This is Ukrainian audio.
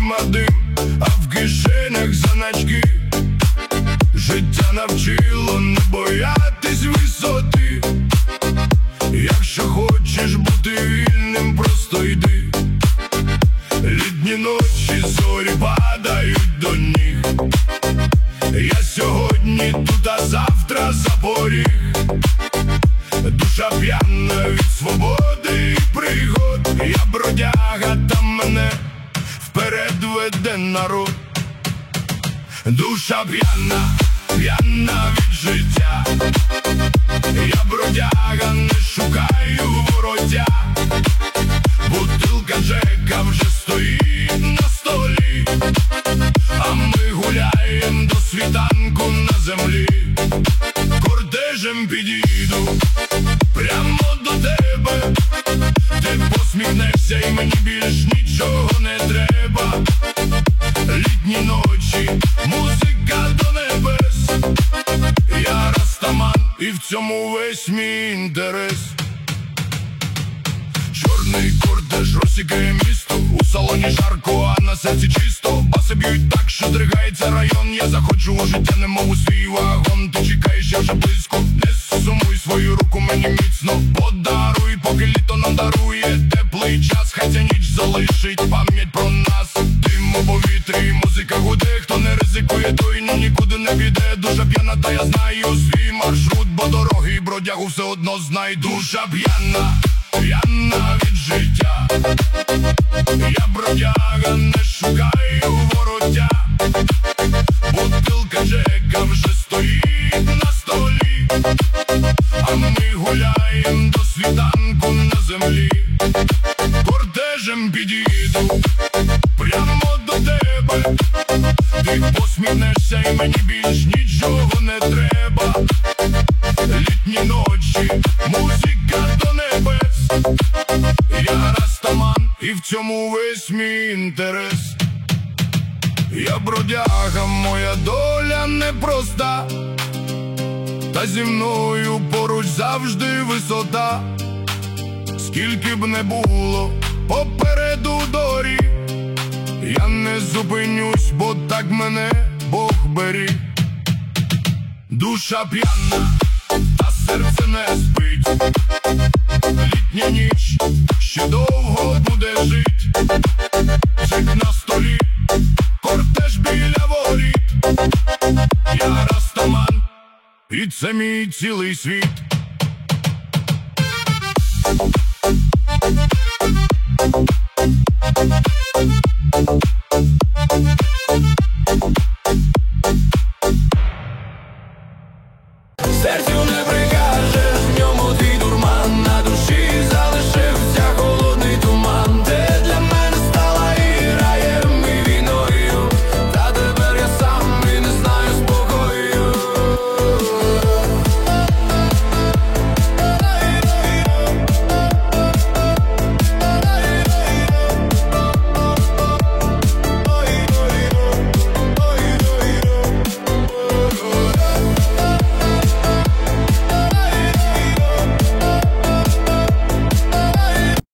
очима дим, а в кишенях заначки. Життя навчило не боятись висоти. Якщо хочеш бути вільним, просто йди. Літні ночі, зорі падають до ніг. Я сьогодні тут, а завтра за поріг. Душа п'яна від свободи і пригод. Я бродяга, там мене вперед веде народ. Душа п'яна, п'яна від життя. Я бродяга, не шукаю вороття. Бутилка Джека вже стоїть на столі, а ми гуляєм до світанку на землі. Кортежем підійду прямо до тебе. Ти посміхнешся і мені більш нічого не треба. Літні ночі, музика до небес. Я растаман, і в цьому весь мій інтерес. Чорний кортеж розсікає місто. У салоні жарко, а на серці чисто. Баси б'ють так, що дригається район. Я заходжу у життя, немов у свій вагон. Ти чекаєш, я вже близько. Не сумуй, свою руку мені міцно подаруй, поки літо нам дарує теплий час. Хай ця ніч залишить пам'ять про нас. Дим у повітрі, музика гуде. Хто не ризикує, той нікуди не піде. Душа п'яна, та я знаю свій маршрут, бо дороги бродягу все одно знай. Душа п'яна, п'яна від життя. Я бродяга, не шукаю вороття. Бутилка Джека вже стоїть на столі, а ми гуляєм до світанку на землі. Кортежем підійду прямо до тебе. Ти посміхнешся і мені більш нічого не треба. Літні ночі, музика до небес. Я растаман, і в цьому весь мій інтерес. Я бродяга, моя доля непроста, та зі мною поруч завжди висота. Скільки б не було попереду доріг, я не зупинюсь, бо так мене Бог беріг. Душа п'яна, та серце не спить. Літня ніч ще довго буде жить. Жить на столі, кортеж біля воріт. Я растаман, і це мій цілий світ.